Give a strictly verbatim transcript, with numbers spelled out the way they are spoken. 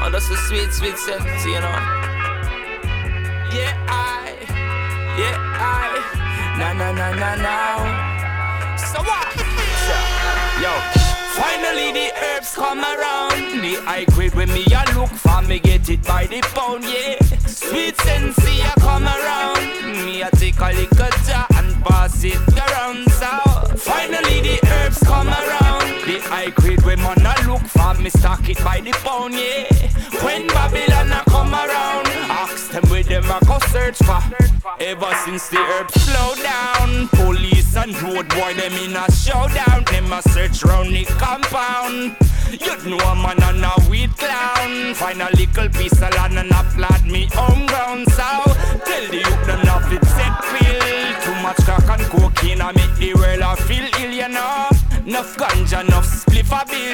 know, that's a sweet, sweet sense, you know. Yeah, I, yeah, I, na na na na na. So what? So, yo, finally the herbs come around. The high grade when me a look for, me get it by the pound, yeah. Sweet sensei a come around. Me a take a little jar and pass it around. So, finally the herbs come around. The high grade when man a look for, me stock it by the pound, yeah. When Babylon a come around, ask them where them a go search for. Ever since the herbs slow down, police and road boy them in a showdown. Them a search round the compound. You'd know a man and a weed clown. Find a little piece of land and applaud me home ground. So tell the youth them not fit set pill. Too much crack and cocaine I make the world a feel ill, you know. Enough ganja, enough spliff a bill.